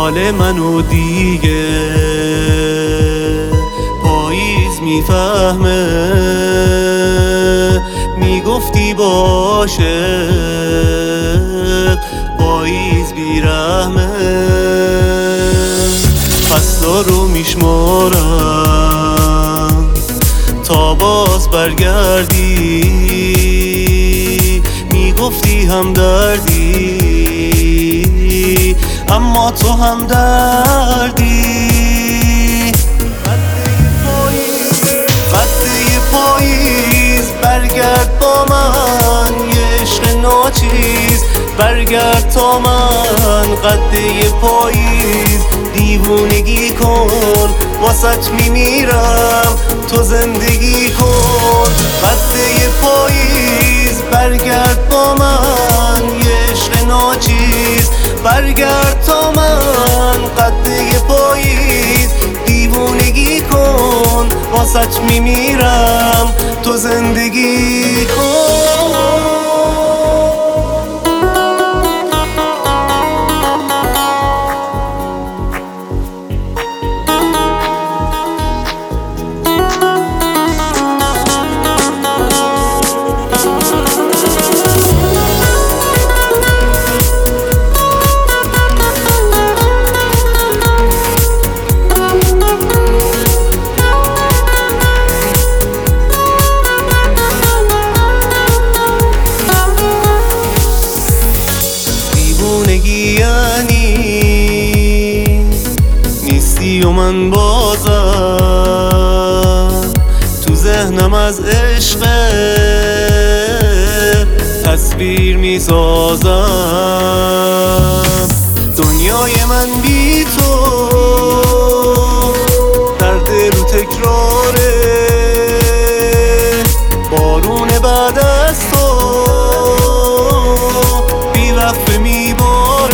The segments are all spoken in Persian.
حال منو دیگه پاییز میفهمه. میگفتی باشه پاییز بیرحمه. فصلا رو میشمارم تا باز برگردی. میگفتی همدردی اما تو همدردی. قده پاییز برگرد با من یه عشق ناچیز. برگرد تا من قده پاییز دیوونگی کن واسط میمیرم تو زندگی کن. قده پاییز برگرد با من یه عشق ناچیز. برگرد تا من قده پاییز دیوونگی کن واسط میمیرم تو زندگی کن. یعنی نیستی و من بازم تو ذهنم از عشق تصویر میسازم. دنیای من بی تو درد رو تکراره. بارون بعد از تو بی وقفه میباره.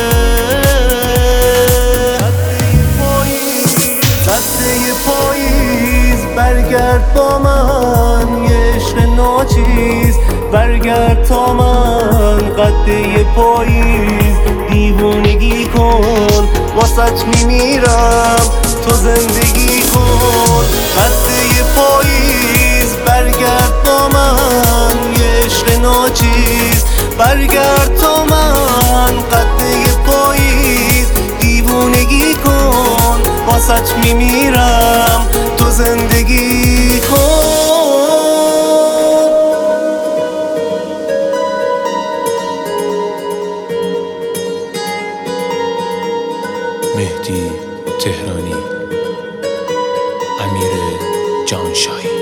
قده پاییز برگرد با من یه عشق ناچیز. برگرد تا من قده پاییز دیوونگی کن واسط میمیرم تو زندگی کن. قده پاییز برگرد با من یه عشق ناچیز. برگرد تا من قده پاییز دیوونگی کن واسط میمیرم تو زندگی کن. مهدی تهرانی، امیر جانشاهی.